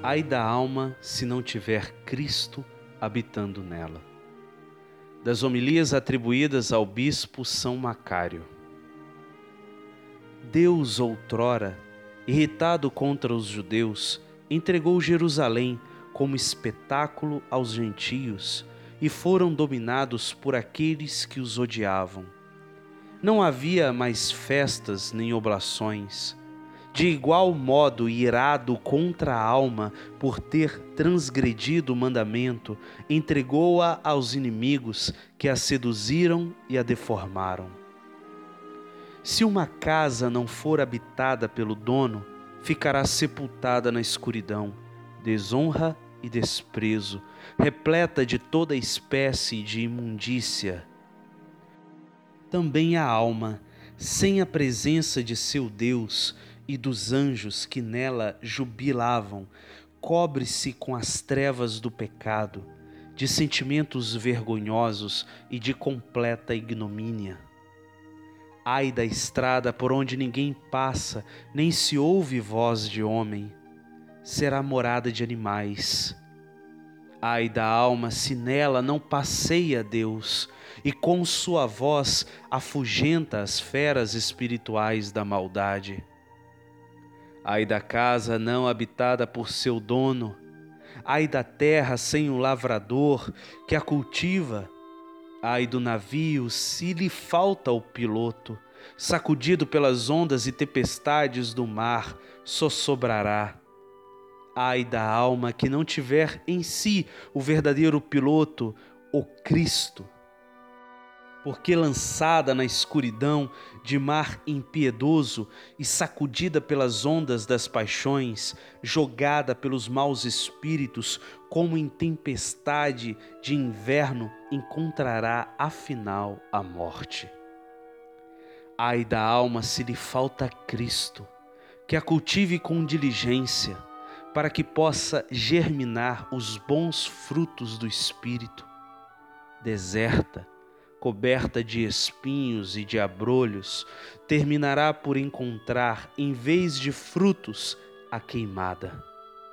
Ai da alma se não tiver Cristo habitando nela. Das homilias atribuídas ao bispo São Macário. Deus outrora, irritado contra os judeus, entregou Jerusalém como espetáculo aos gentios e foram dominados por aqueles que os odiavam. Não havia mais festas nem oblações. De igual modo, irado contra a alma por ter transgredido o mandamento, entregou-a aos inimigos que a seduziram e a deformaram. Se uma casa não for habitada pelo dono, ficará sepultada na escuridão, desonra e desprezo, repleta de toda espécie de imundícia. Também a alma, sem a presença de seu Deus e dos anjos que nela jubilavam, cobre-se com as trevas do pecado, de sentimentos vergonhosos e de completa ignomínia. Ai da estrada por onde ninguém passa, nem se ouve voz de homem, será morada de animais. Ai da alma se nela não passeia Deus, e com sua voz afugenta as feras espirituais da maldade. Ai da casa não habitada por seu dono, ai da terra sem o lavrador que a cultiva, ai do navio se lhe falta o piloto, sacudido pelas ondas e tempestades do mar, sossobrará. Ai da alma que não tiver em si o verdadeiro piloto, o Cristo. Porque lançada na escuridão de mar impiedoso e sacudida pelas ondas das paixões, jogada pelos maus espíritos como em tempestade de inverno, encontrará afinal a morte. Ai da alma se lhe falta Cristo, que a cultive com diligência, para que possa germinar os bons frutos do Espírito. Deserta, coberta de espinhos e de abrolhos, terminará por encontrar, em vez de frutos, a queimada.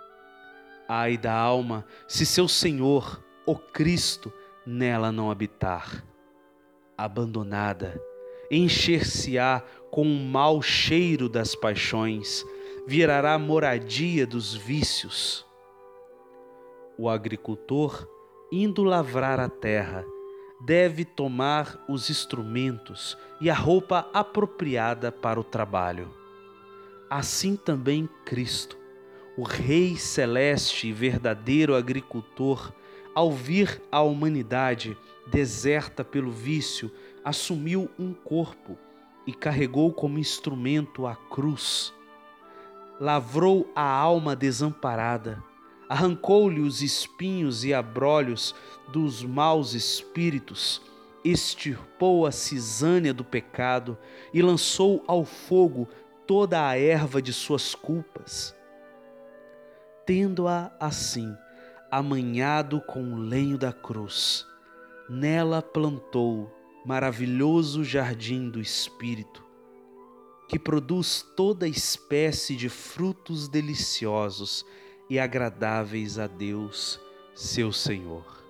Ai da alma, se seu Senhor, o Cristo, nela não habitar. Abandonada, encher-se-á com o mau cheiro das paixões, virará moradia dos vícios. O agricultor, indo lavrar a terra, deve tomar os instrumentos e a roupa apropriada para o trabalho. Assim também Cristo, o Rei celeste e verdadeiro agricultor, ao vir à humanidade deserta pelo vício, assumiu um corpo e carregou como instrumento a cruz. Lavrou a alma desamparada, arrancou-lhe os espinhos e abrolhos dos maus espíritos, extirpou a cisânia do pecado e lançou ao fogo toda a erva de suas culpas. Tendo-a assim amanhado com o lenho da cruz, nela plantou maravilhoso jardim do Espírito, que produz toda espécie de frutos deliciosos e agradáveis a Deus, seu Senhor.